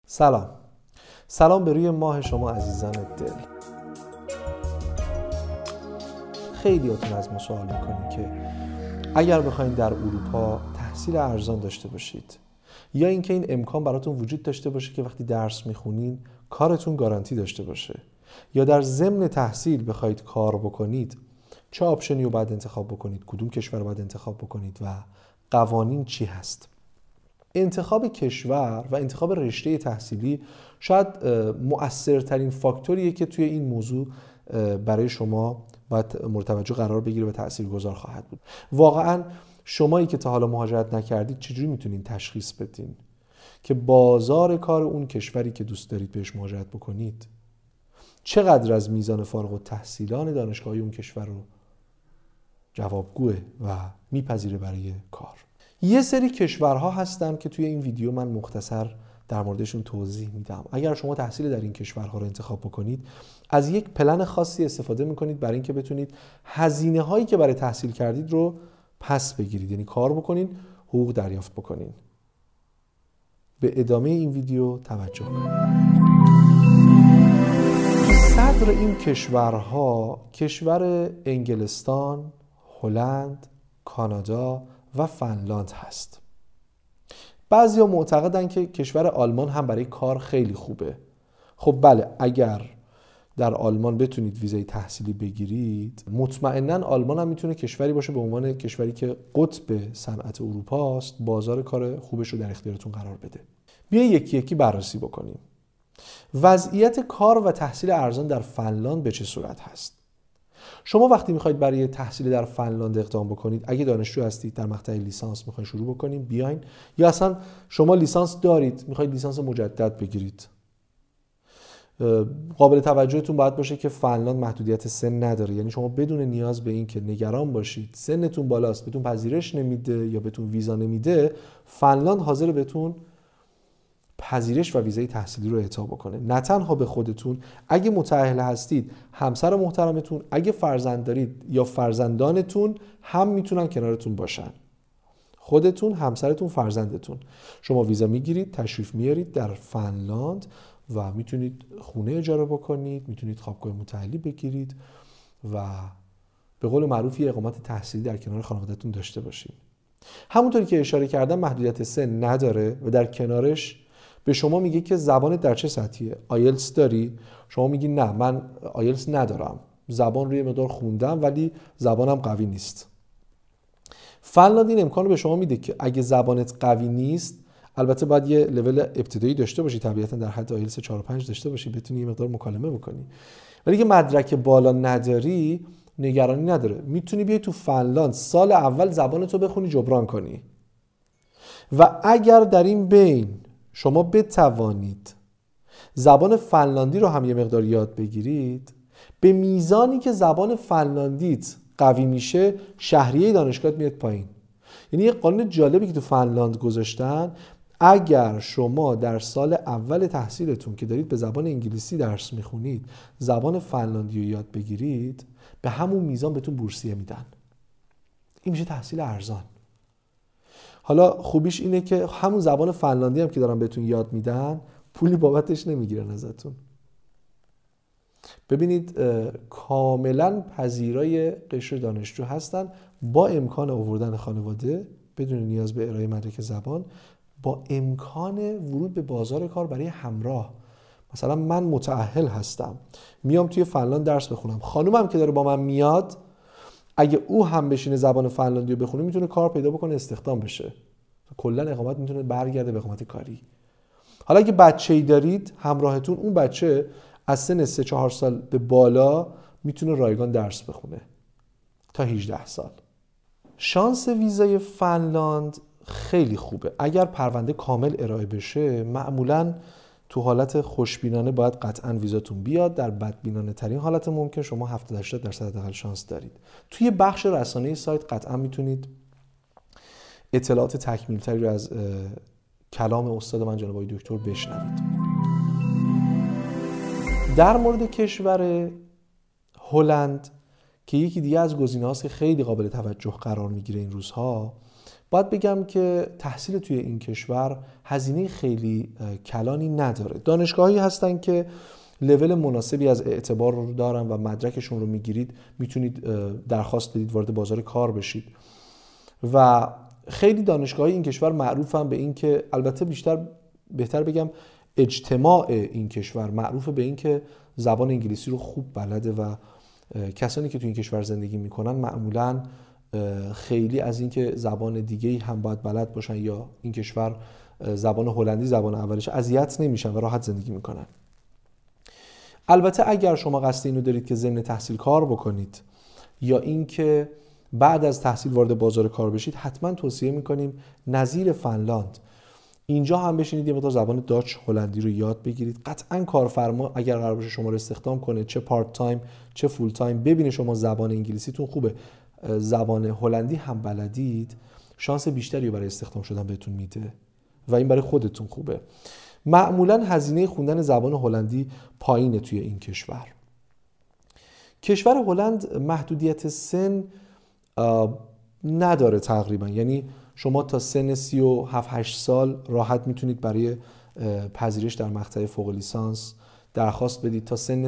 سلام به روی ماه شما عزیزان دل. خیلیاتون از ما سوال میکنین که اگر بخواید در اروپا تحصیل ارزان داشته باشید یا اینکه این امکان براتون وجود داشته باشه که وقتی درس میخونین کارتون گارانتی داشته باشه یا در ضمن تحصیل بخواید کار بکنید، چه آپشنی رو باید انتخاب بکنید، کدوم کشور رو باید انتخاب بکنید و قوانین چی هست. انتخاب کشور و انتخاب رشته تحصیلی شاید مؤثرترین فاکتوریه که توی این موضوع برای شما باید مورد توجه قرار بگیره و تاثیرگذار خواهد بود. واقعاً شمایی که تا حالا مهاجرت نکردید چجوری میتونین تشخیص بدین که بازار کار اون کشوری که دوست دارید بهش مهاجرت بکنید چقدر از میزان فارغ التحصیلان دانشگاهی اون کشور رو جوابگوه و میپذیره برای کار؟ یه سری کشورها هستن که توی این ویدیو من مختصر در موردشون توضیح میدم. اگر شما تحصیل در این کشورها رو انتخاب بکنید، از یک پلن خاصی استفاده میکنید برای اینکه بتونید هزینه هایی که برای تحصیل کردید رو پس بگیرید، یعنی کار بکنین، حقوق دریافت بکنین. به ادامه این ویدیو توجه کنید. صدر این کشورها کشور انگلستان، هلند، کانادا و فنلاند هست. بعضیا معتقدن که کشور آلمان هم برای کار خیلی خوبه. خب بله، اگر در آلمان بتونید ویزای تحصیلی بگیرید، مطمئناً آلمان هم میتونه کشوری باشه به عنوان کشوری که قطب صنعت اروپا است، بازار کار خوبش رو در اختیارتون قرار بده. بیایید یکی یکی بررسی بکنیم. وضعیت کار و تحصیل ارزان در فنلاند به چه صورت هست؟ شما وقتی میخواید برای تحصیل در فنلاند اقدام بکنید، اگه دانشجو هستید در مقطع لیسانس میخواید شروع بکنید، بیاین، یا اصلا شما لیسانس دارید میخواید لیسانس مجدد بگیرید، قابل توجهتون باید باشه که فنلاند محدودیت سن نداره. یعنی شما بدون نیاز به این که نگران باشید سنتون بالاست، بهتون پذیرش نمیده یا بهتون ویزا نمیده، فنلاند حاضر بهتون پذیرش و ویزای تحصیلی رو اعطا بکنه. نه تنها به خودتون، اگه متأهل هستید، همسر محترمتون، اگه فرزند دارید یا فرزندانتون هم میتونن کنارتون باشن. خودتون، همسرتون، فرزندتون. شما ویزا میگیرید، تشریف میارید در فنلاند و میتونید خونه اجاره بکنید، میتونید خوابگاه متأهلی بگیرید و به قول معروف یه اقامت تحصیلی در کنار خانواده‌تون داشته باشید. همونطوری که اشاره کردم محدودیت سن نداره و در کنارش به شما میگه که زبانت در چه سطحیه. آیلتس داری؟ شما میگی نه، من آیلتس ندارم، زبان روی مقدار خوندم ولی زبانم قوی نیست. فنلاند این امکانو به شما میده که اگه زبانت قوی نیست، البته باید یه لول ابتدایی داشته باشی، طبیعتا در حد آیلتس 4 و 5 داشته باشی، بتونی یه مقدار مکالمه بکنی. ولی اگه مدرک بالا نداری، نگرانی نداره، میتونی بیای تو فنلاند سال اول زبانتو بخونی، جبران کنی. و اگر در این بین شما بتوانید زبان فنلاندی رو هم یه مقدار یاد بگیرید، به میزانی که زبان فنلاندیت قوی میشه، شهریه دانشگاهت میاد پایین. یعنی یه قانون جالبی که تو فنلاند گذاشتن، اگر شما در اول اول تحصیلتون که دارید به زبان انگلیسی درس میخونید، زبان فنلاندی رو یاد بگیرید، به همون میزان بهتون بورسیه میدن. این میشه تحصیل ارزان. حالا خوبیش اینه که همون زبان فنلاندی هم که دارن بهتون یاد میدن، پولی بابتش نمیگیرن ازتون. ببینید کاملا پذیرای قشر دانشجو هستن، با امکان آوردن خانواده بدون نیاز به ارائه مدرک زبان، با امکان ورود به بازار کار برای همراه. مثلا من متأهل هستم، میام توی فنلاند درس بخونم، خانومم که داره با من میاد، اگه او هم بشینه زبان فنلاندی رو بخونه، میتونه کار پیدا بکنه، استخدام بشه، کلا اقامت میتونه برگرده به اقامت کاری. حالا اگه بچه‌ای دارید همراهتون، اون بچه از سن 3-4 سال به بالا میتونه رایگان درس بخونه تا 18 سال. شانس ویزای فنلاند خیلی خوبه. اگر پرونده کامل ارائه بشه، معمولاً تو حالت خوشبینانه باید قطعاً ویزاتون بیاد. در بدبینانه ترین حالت ممکن شما 70-80% حداقل شانس دارید. توی بخش رسانه‌ای سایت قطعاً میتونید اطلاعات تکمیل‌تری رو از کلام استاد من جناب آقای دکتر بشنوید. در مورد کشور هلند که یکی دیگه از گزینه‌هاست که خیلی قابل توجه قرار میگیره این روزها، باید بگم که تحصیل توی این کشور هزینه خیلی کلانی نداره. دانشگاهایی هستن که لول مناسبی از اعتبار رو دارن و مدرکشون رو میگیرید، میتونید درخواست بدید وارد بازار کار بشید. و خیلی دانشگاه‌های این کشور معروفن به این که، البته بهتر بگم اجتماع این کشور معروفه به این که زبان انگلیسی رو خوب بلده و کسانی که تو این کشور زندگی میکنن معمولاً خیلی از این که زبان دیگه‌ای هم باید بلد باشن یا این کشور زبان هلندی زبان اولش اذیت نمیشن و راحت زندگی میکنن. البته اگر شما قصد اینو دارید که ضمن تحصیل کار بکنید یا اینکه بعد از تحصیل وارد بازار کار بشید، حتما توصیه میکنیم نظیر فنلاند اینجا هم بشینید یه مقدار زبان داچ هلندی رو یاد بگیرید. قطعا کارفرما اگر قرار باشه شما رو استخدام کنه، چه پارت تایم چه فول تایم، ببینه شما زبان انگلیسیتون خوبه، زبان هلندی هم بلدید، شانس بیشتری رو برای استخدام شدن بهتون میده و این برای خودتون خوبه. معمولا هزینه خوندن زبان هلندی پایینه توی این کشور. کشور هلند محدودیت سن نداره تقریبا، یعنی شما تا سن 37-8 سال راحت میتونید برای پذیرش در مقطع فوق لیسانس درخواست بدید. تا سن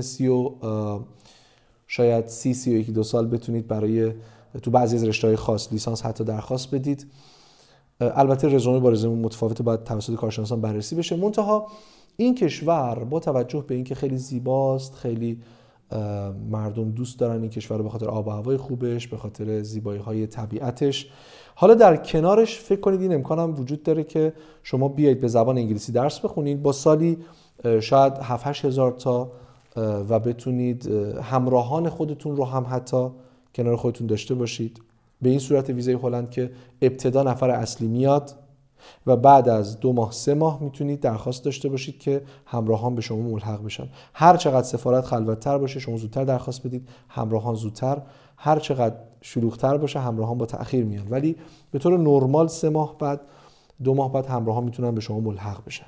شاید 30-31-2 سال بتونید برای تو بعضی از رشته‌های خاص لیسانس حتی درخواست بدید. البته رزومه با رزومه متفاوته، باید توسط کارشناسان بررسی بشه. منتها این کشور با توجه به اینکه خیلی زیباست، خیلی مردم دوست دارن این کشور رو به خاطر آب و هوای خوبش، به خاطر زیبایی‌های طبیعتش. حالا در کنارش فکر کنید این امکان هم وجود داره که شما بیایید به زبان انگلیسی درس بخونید با سالی شاید 7-8 هزار تا و بتونید همراهان خودتون رو هم حتی کنار خودتون داشته باشید. به این صورت ویزای هلند که ابتدا نفر اصلی میاد و بعد از 2 ماه 3 ماه میتونید درخواست داشته باشید که همراهان به شما ملحق بشن. هر چقدر سفارت خلوت‌تر باشه شما زودتر درخواست بدید، همراهان زودتر. هر چقدر شلوغ‌تر باشه همراهان با تأخیر میان، ولی به طور نرمال 3 ماه بعد 2 ماه بعد همراهان میتونن به شما ملحق بشن.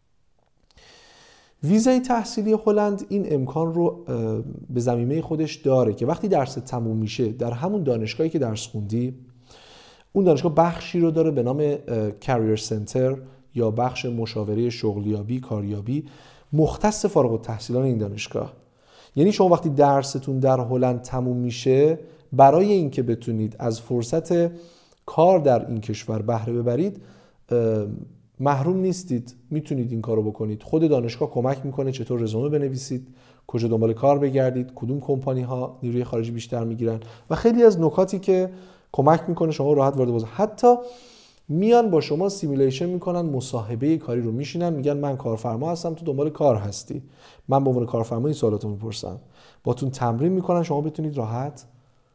ویزای تحصیلی هلند این امکان رو به ضمیمه خودش داره که وقتی درس تموم میشه در همون دانشگاهی که درس خوندی، اون دانشگاه بخشی رو داره به نام کاریر سنتر یا بخش مشاوره شغلیابی کاریابی مختص فارغ التحصیلان این دانشگاه. یعنی شما وقتی درستون در هلند تموم میشه، برای اینکه بتونید از فرصت کار در این کشور بهره ببرید محروم نیستید، میتونید این کارو بکنید. خود دانشگاه کمک میکنه چطور رزومه بنویسید، کجا دنبال کار بگردید، کدوم کمپانی ها نیروی خارجی بیشتر میگیرن و خیلی از نکاتی که کمک میکنه شما راحت وارد بازار. حتی میان با شما سیمولیشن میکنن، مصاحبه کاری رو میشینن، میگن من کارفرما هستم، تو دنبال کار هستی، من به عنوان کارفرما این سوالاتو میپرسم، باتون تمرین میکنن شما بتونید راحت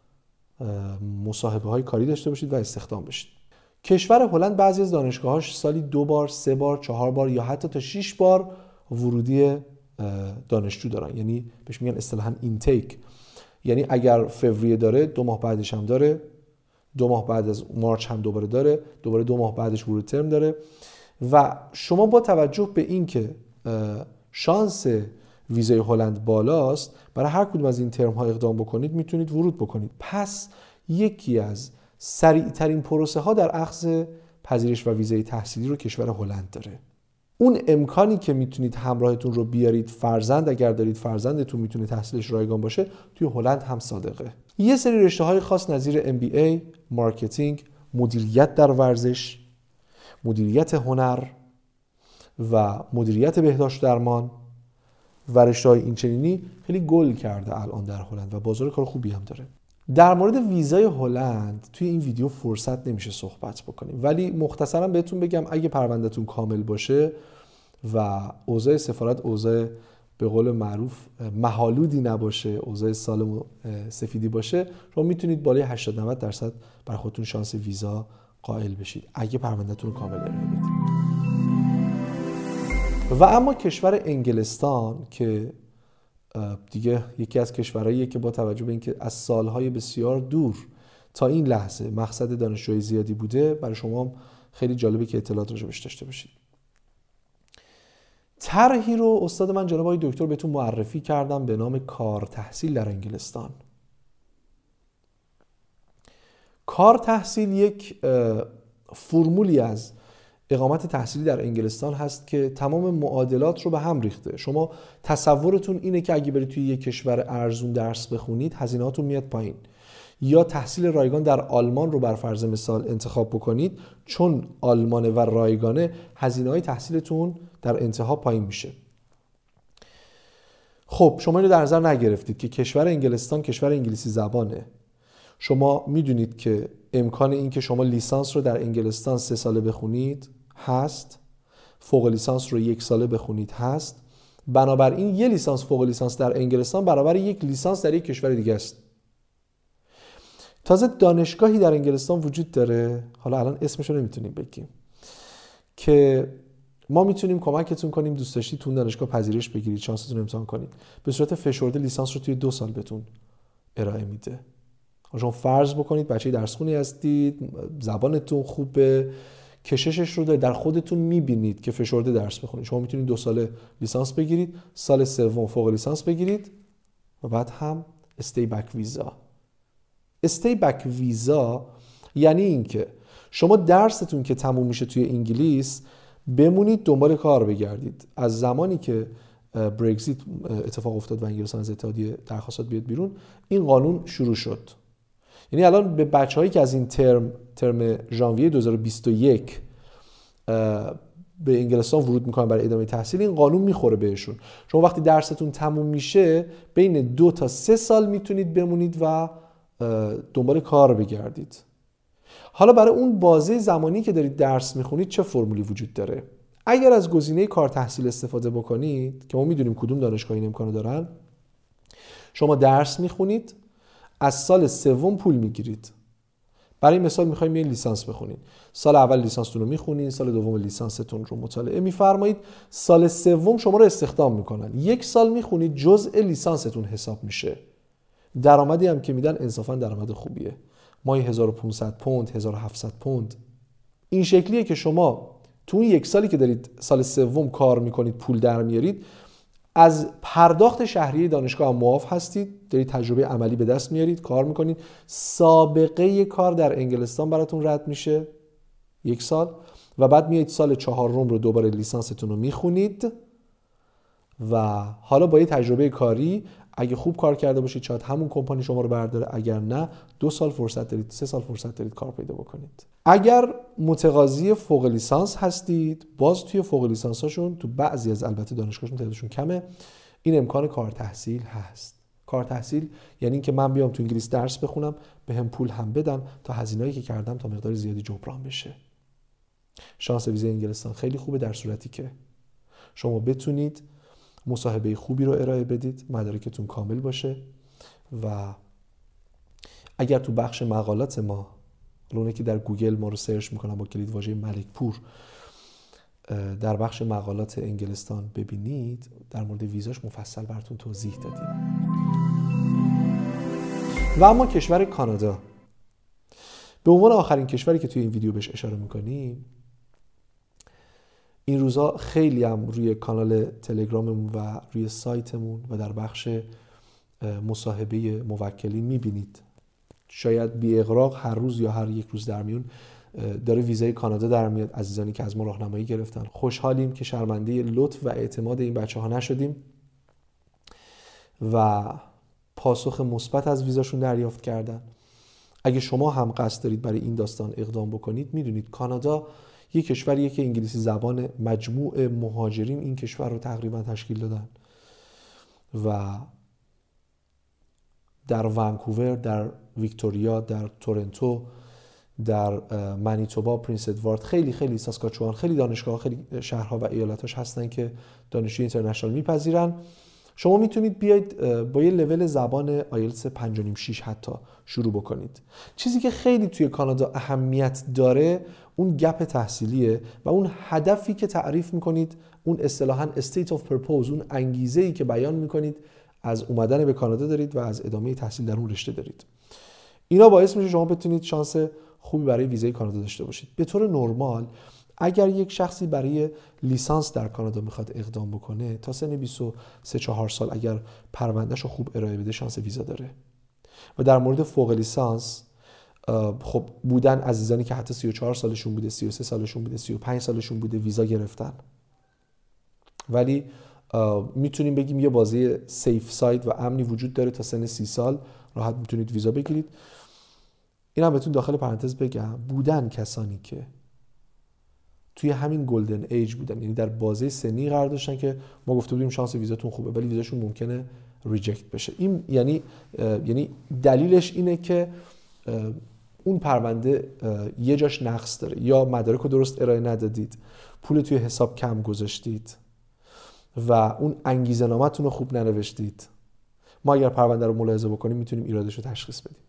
مصاحبه های کاری داشته باشید و استخدام بشید. کشور هلند بعضی از دانشگاهاش سالی 2 بار، 3 بار، 4 بار یا حتی تا 6 بار ورودی دانشجو دارن، یعنی بهش میگن اصطلاحاً اینتیک. یعنی اگر فوریه داره 2 ماه بعدش هم داره، 2 ماه بعد از مارچ هم دوباره داره، دوباره 2 ماه بعدش ورود ترم داره. و شما با توجه به این که شانس ویزای هلند بالاست، برای هر کدوم از این ترم ها اقدام بکنید میتونید ورود بکنید. پس یکی از سریع ترین پروسه ها در اخذ پذیرش و ویزای تحصیلی رو کشور هلند داره. اون امکانی که میتونید همراهتون رو بیارید، فرزند اگر دارید فرزندتون میتونه تحصیلش رایگان باشه، توی هلند هم صادقه. یه سری رشته‌های خاص نظیر MBA، مارکتینگ، مدیریت در ورزش، مدیریت هنر و مدیریت بهداشت درمان و رشته‌های اینچنینی خیلی گل کرده الان در هلند و بازار کار خوبی هم داره. در مورد ویزای هلند توی این ویدیو فرصت نمیشه صحبت بکنیم، ولی مختصرا بهتون بگم اگه پروندهتون کامل باشه و اوضاع سفارت اوضاع به قول معروف مه‌آلودی نباشه، اوضاع سالم و سفیدی باشه، شما میتونید بالای 80-90% برای خودتون شانس ویزا قائل بشید اگه پروندهتون کامل ارائه بدید. و اما کشور انگلستان که دیگه یکی از کشورهاییه که با توجه به اینکه از سالهای بسیار دور تا این لحظه مقصد دانشجوی زیادی بوده، برای شما خیلی جالبه که اطلاعات راجعش داشته باشید. طرحی رو استاد من جناب آقای دکتر بهتون معرفی کردم به نام کار تحصیل در انگلستان. کار تحصیل یک فرمولی از اقامت تحصیلی در انگلستان هست که تمام معادلات رو به هم ریخته. شما تصورتون اینه که اگه برید توی یک کشور ارزون درس بخونید هزینه‌هاتون میاد پایین، یا تحصیل رایگان در آلمان رو بر فرض مثال انتخاب بکنید، چون آلمانه و رایگانه هزینه‌های تحصیلتون در انتها پایین میشه. خب شما اینو در نظر نگرفتید که کشور انگلستان کشور انگلیسی زبانه. شما میدونید که امکان این که شما لیسانس رو در انگلستان 3 ساله بخونید هست، فوق لیسانس رو 1 ساله بخونید هست. بنابراین یه لیسانس فوق لیسانس در انگلستان برابر یک لیسانس در یک کشور دیگه است. تازه دانشگاهی در انگلستان وجود داره، حالا الان اسمش رو نمیتونیم بگیم، که ما میتونیم کمکتون کنیم دوست داشتید تو دانشگاه پذیرش بگیرید، شانستون رو امتحان کنید، به صورت فشرده لیسانس رو توی 2 سال بهتون ارائه میده. شما فرض بکنید بچه درسخونی هستید، زبانتون خوبه، کششش رو در خودتون میبینید که فشرده درس بخونید. شما میتونید 2 ساله لیسانس بگیرید، سال سوم فوق لیسانس بگیرید و بعد هم استی بک ویزا. استی بک ویزا یعنی این که شما درستون که تموم میشه توی انگلیس بمونید دنبال کار بگردید. از زمانی که برگزیت اتفاق افتاد و انگلستان از اتحادیه درخواستات بیاد بیرون، این قانون شروع شد. یعنی الان به بچه‌هایی که از این ترم ژانویه 2021 به انگلستان ورود میکنن برای ادامه تحصیل، این قانون میخوره بهشون. شما وقتی درستون تموم میشه بین 2 تا 3 سال میتونید بمونید و دنبال کار بگردید. حالا برای اون بازه زمانی که دارید درس میخونید چه فرمولی وجود داره؟ اگر از گزینه کار تحصیل استفاده بکنید که ما میدونیم کدوم دانشگاه این امکانو دارن، شما درس میخونید، از سال سوم پول میگیرید. برای مثال میخوایم یه لیسانس بخونید، سال اول لیسانستون رو میخونید، سال دوم لیسانستون رو مطالعه میفرمایید، سال سوم شما رو استخدام میکنن، 1 سال میخونید، جزء لیسانستون حساب میشه. درآمدی هم که میدن انصافا درآمد خوبیه، ماهی 1500 پوند، 1700 پوند. این شکلیه که شما تو اون 1 سالی که دارید سال سوم کار میکنید پول در میارید، از پرداخت شهریه دانشگاه هم معاف هستید، دارید تجربه عملی به دست میارید، کار میکنید، سابقه کار در انگلستان براتون رد میشه 1 سال و بعد میایید سال 4 رو دوباره لیسانستون رو میخونید و حالا با یه تجربه کاری اگه خوب کار کرده باشید شاید همون کمپانی شما رو برداره، اگر نه 2 سال فرصت دارید، 3 سال فرصت دارید کار پیدا بکنید. اگر متقاضی فوق لیسانس هستید، باز توی فوق لیسانس هاشون تو بعضی از البته دانشگاهشون تعدادشون کمه، این امکان کار تحصیل هست. کار تحصیل یعنی این که من بیام تو انگلیس درس بخونم، بهم پول هم بدن تا هزینه‌ای که کردم تا مقدار زیادی جبران بشه. شانس ویزای انگلستان خیلی خوبه در صورتی که شما بتونید مصاحبه خوبی رو ارائه بدید، مدارکتون کامل باشه و اگر تو بخش مقالات ما، اونایی که در گوگل ما رو سرچ میکنن با کلید واژه ملکپور، در بخش مقالات انگلستان ببینید، در مورد ویزاش مفصل براتون توضیح دادیم. و اما کشور کانادا به عنوان آخرین کشوری که توی این ویدیو بهش اشاره میکنیم، این روزا خیلی هم روی کانال تلگراممون و روی سایتمون و در بخش مصاحبه موکلین میبینید، شاید بی اغراق هر روز یا هر 1 روز در میون داره ویزای کانادا در میاد. عزیزانی که از ما راهنمایی گرفتن، خوشحالیم که شرمنده لطف و اعتماد این بچه‌ها نشدیم و پاسخ مثبت از ویزاشون دریافت کردن. اگه شما هم قصد دارید برای این داستان اقدام بکنید، میدونید کانادا یک کشوریه که انگلیسی زبان مجموع مهاجرین این کشور رو تقریبا تشکیل دادن و در ونکوور، در ویکتوریا، در تورنتو، در منیتوبا، پرینس ادوارد، خیلی ساسکاچوان، خیلی دانشگاه، خیلی شهرها و ایالتاش هستن که دانشجوی اینترنشنال میپذیرن. شما میتونید بیاید با یه لول زبان آیلتس 5.5-6 حتی شروع بکنید. چیزی که خیلی توی کانادا اهمیت داره اون گپ تحصیلیه و اون هدفی که تعریف میکنید، اون اصطلاحاً state of purpose، اون انگیزه‌ای که بیان میکنید از اومدن به کانادا دارید و از ادامه تحصیل در اون رشته دارید. اینا باعث میشه شما بتونید شانس خوبی برای ویزای کانادا داشته باشید. به طور نرمال اگر یک شخصی برای لیسانس در کانادا میخواد اقدام بکنه، تا سن 23-4 سال اگر پروندهشو خوب ارائه بده شانس ویزا داره. و در مورد فوق لیسانس خب بودن عزیزانی که حتی 34 سالشون بوده، 33 سالشون بوده، 35 سالشون بوده ویزا گرفتن. ولی میتونیم بگیم یه بازی سیف ساید و امنی وجود داره، تا سن 30 سال راحت میتونید ویزا بگیرید. این هم بهتون داخل پرانتز بگم، بودن کسانی که توی همین گلدن ایج بودن، یعنی در بازه سنی قرار داشتن که ما گفته بودیم شانس ویزاتون خوبه ولی ویزاشون ممکنه ریجکت بشه. این یعنی دلیلش اینه که اون پرونده یه جاش نقص داره، یا مدارک رو درست ارائه ندادید، پول توی حساب کم گذاشتید و اون انگیزه نامتون رو خوب ننوشتید. ما اگر پرونده رو ملاحظه بکنیم میتونیم ایرادش رو تشخیص بدیم.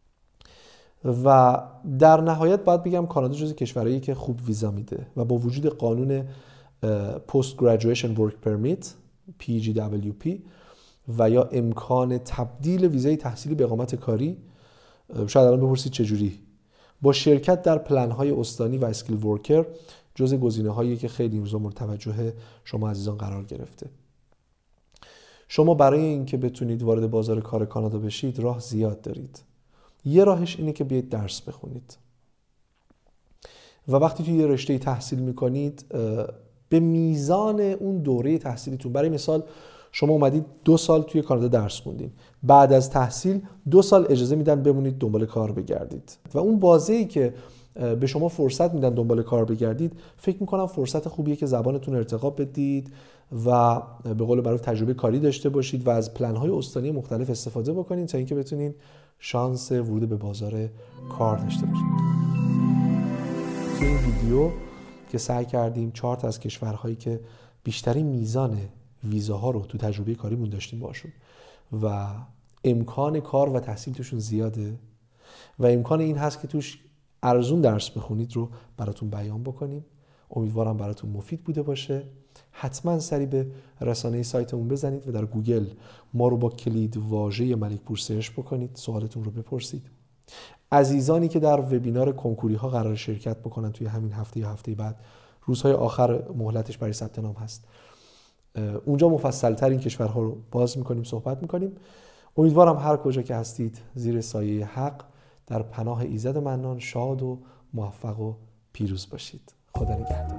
و در نهایت باید بگم کانادا جزو کشورهایی که خوب ویزا میده و با وجود قانون Post Graduation Work Permit PGWP و یا امکان تبدیل ویزای تحصیلی به اقامت کاری، شاید الان بپرسید چجوری، با شرکت در پلن‌های استانی و اسکیل ورکر جزء گزینه‌هایی که خیلی این روزا مورد توجه شما عزیزان قرار گرفته. شما برای اینکه بتونید وارد بازار کار کانادا بشید راه زیاد دارید. یه راهش اینه که بیاید درس بخونید و وقتی توی یه رشته تحصیل میکنید به میزان اون دوره تحصیلیتون، برای مثال شما اومدید 2 سال توی کانادا درس خوندین، بعد از تحصیل 2 سال اجازه میدن بمونید دنبال کار بگردید و اون بازه‌ای که به شما فرصت میدن دنبال کار بگردید، فکر میکنم فرصت خوبیه که زبانتون ارتقا بدید و به قول معروف تجربه کاری داشته باشید و از پلن‌های استانی مختلف استفاده بکنید تا اینکه بتونید شانس ورود به بازار کار داشته باشید. توی این ویدیو که سعی کردیم 4 تا از کشورهایی که بیشترین میزان ویزاها رو تو تجربه کاریمون داشتیم باشون و امکان کار و تحصیل توشون زیاده و امکان این هست که توش ارزون درس بخونید رو براتون بیان بکنیم. امیدوارم براتون مفید بوده باشه. حتما سری به رسانه سایتمون بزنید و در گوگل ما رو با کلید واژه ملکپور سرچ بکنید، سوالتون رو بپرسید. عزیزانی که در وبینار کنکوری ها قرار شرکت بکنن توی همین هفته یا هفته بعد، روزهای آخر مهلتش برای ثبت نام هست، اونجا مفصل‌تر این کشورها رو باز می‌کنیم، صحبت می‌کنیم. امیدوارم هر کجا که هستید زیر سایه حق در پناه ایزد منان شاد و موفق و پیروز باشید. خدا نگهدار.